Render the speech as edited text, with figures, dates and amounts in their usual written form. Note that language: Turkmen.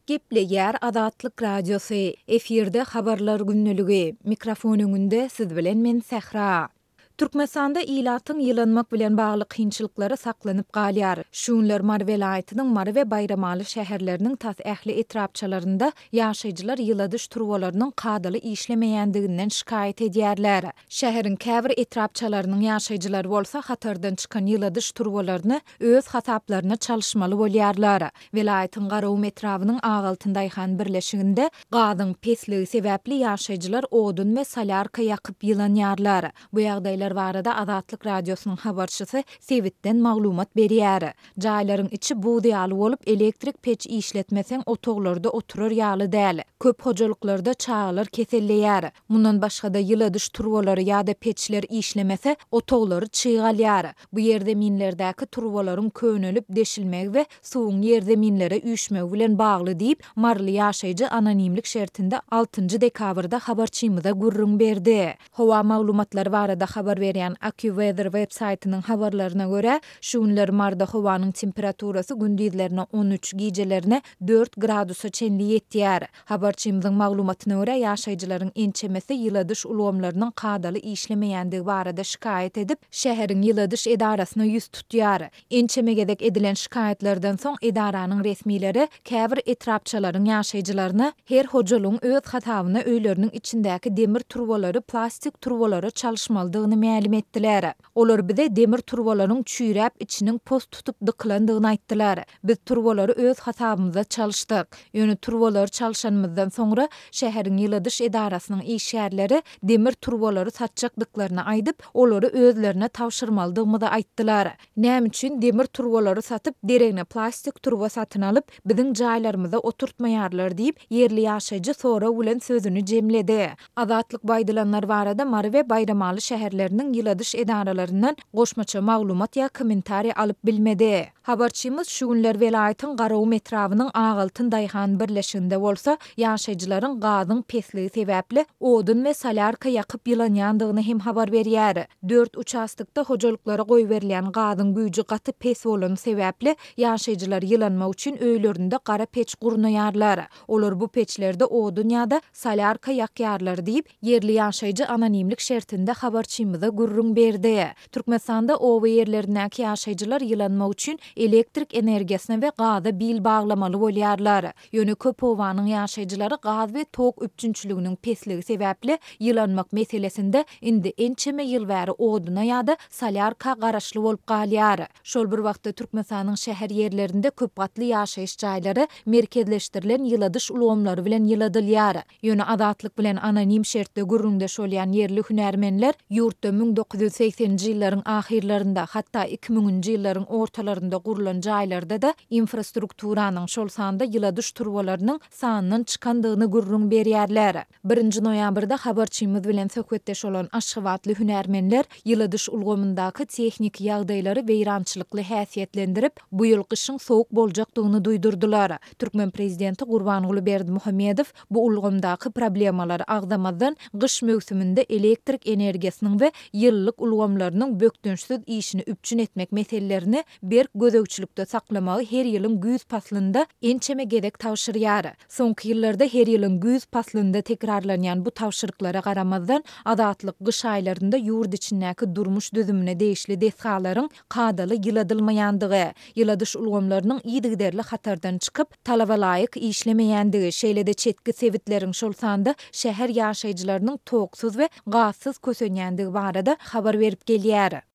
Gepleýär Azatlyk Radiosu efirde habarlar günnüligi. Mikrofon öňünde siz bilen men Sähra. Türkmenistanda ilatyň ýylanmak bilen bagly kynçylyklary saklanyp galýar. Şuňlar Mar welaýatynyň Mar we Baýramaly şäherleriniň tas ähli etrapçalarynda ýaşaýjylar ýyladyş turbalarynyň kadaly işlemeýändiginden şikayet edýärler. Şäheriň käbir etrapçalarynyň ýaşaýjylary bolsa hatardan çykan ýyladyş turbalaryny öz hasaplaryna çalışmaly bolýarlar. Welaýatyň Garawum etrawynyň agaltynda ýyhan birleşiginde gazyň pesligi sebäpli ýaşaýjylar odun we salyarka ýakyp ýylanýarlar. Bu ýagdaýlar barada Azatlyk Radiosynyň habarçysy Sewitden maglumat berýär. Jaýlaryň içi buğdy ýaly bolup elektrik peç işletmeseň otoglarda oturar ýaly däl. Köp hojalyklarda çağlar keselleýär. Mundan başga-da ýyladyş turbalary ýa-da peçler işlemese otoglary çygalýar. Bu ýerde minlerdäki turbalaryň könelip deşilmegi we suwuň ýerde minlere üýşmegi bilen bagly diýip marly ýaşaýjy anonimlik şertinde 6 dekabrda habarçymyza gurrun berdi. Howa maglumatlary barada habar berýän AccuWeather websaytynyň habarlaryna görä, şuňlar Marda howanyň temperaturasy gündizlerine 13, gijelerine 4 gradusa çenli ýetýär. Habarçymyzyň maglumatyna görä, ýaşaýjylaryň ençemesi ýyladyş ulgamlarynyň kadaly işlemeýändigi barada şikayet edip, şäheriň ýyladyş edarasyna ýüz tutýar. Ençemegedek edilen şikayetlerden soň edaranyň resmileri käbir etrapçalaryň ýaşaýjylaryna her hojalygyň öz hatawyna öýleriniň içindäki demir turbalary plastik turbalary çalışmalydygyny ma'lum etdiler. Olar bize demir turbalaryň çüýräp içiniň post tutup dıklandygyny aýtdylar. Biz turbalary öz hasabymyza çalışdyk. Ýöne turbalary çalışanmyzdan soňra şäheriň ýyladyş edarasynyň işgärleri demir turbalary satjakdyklaryny aýdyp, olary özlerine tawşyrmalydygymyzy aýtdylar. Näme üçin demir turbalary satyp, deregne plastik turba satyn alyp, biziň jaýlarymyza oturtmaýarlar diýip ýerli ýaşaýjy sonra bilen sözüni jemledi. Azatlyk baýdalanlar barada Mar we Baýramaly şäherleriniň ýyladyş edaralaryndan goşmaça maglumat ýa kommentariýa alyp bilmedi. Habarçymyz şu günler welaýatyň Garawum etrawynyň agaltynda ýyhan birleşiginde bolsa, ýaşaýjylaryň gazyň pesligi sebäpli odun we salyarka ýakyp ýylanýandygyny hem habar berýär. 4 uçastykda hojalyklara goý berilýän gazyň güýji gaty pes bolan sebäpli ýaşaýjylar ýylanmak üçin öýlerinde gara peç gurnaýarlar. Olar bu peçlerde odun ýa-da salyarka ýakýarlar diýip ýerli ýaşaýjy anonimlik şertinde habarçymyza gurrun berdi. Türkmenistanda owa ýerlerindäki ýaşaýjylar ýylanmak üçin elektrik energiýasyna we gaza bil baglamaly bolýarlar. Ýöne köp owanyň ýaşaýjylary gaz we tok üpçünçiliginiň pesligi sebäpli ýylanmak meselesinde indi ençeme ýyl bäri oduna ýa-da salyarka garaşly bolup galýar. Şol bir wagtda Türkmenistanyň şäher ýerlerinde köp gatly ýaşaýyş jaýlary merkezleşdirilen ýyladyş ulgamlary bilen ýyladylýar. Ýöne Azatlyk bilen anonim şertde gurrunda şolýan ýerli hünärmenler ýurtda 1980-nji ýyllaryň ahirlerinde hatda 2000-nji ýyllaryň ortalarynda gurulan jaýlarda da infrastrukturanyň şol sanda ýyladyş turbalarynyň sanynyň çykandygyny gurrun berýärler. 1 noýabrda habarçymyz bilen söhbetdeş bolan Aşgabatly hünärmenler ýyladyş ulgamyndaky tehnik ýagdaýlary beýrançylykly häsiýetlendirip, bu ýyl gyşyň sowuk boljakdygyny duýdurdular. Türkmen prezidenti Gurbanguly Berdimuhammedow bu ulgamdaky problemalary agdamazdan gyş mövsüminde elektrik energiýasynyň we ýyllyk ulgamlarynyň bökdünçsiz işini üpçün etmek meselelerini bir gözegçilikde saklamagy her ýylyň güýz paslynda ençeme gerek tawşyrýar. Soňky ýyllarda her ýylyň güýz paslynda tekrarlanýan bu tawşyryklara garamazdan Azatlyk gyş aýlarynda ýurt içindäki durmuş düzümine değişli deshalaryň kadaly ýyladylmaýandygy, ýyladyş ulgamlarynyň ýygyderli hatardan çykyp talaba laýyk işlemeýändigi, şeýle-de çetki sewitleriň şol sanda şäher ýaşaýjylarynyň toksuz we gazsız kösenýändigi barada habar berip gelýär.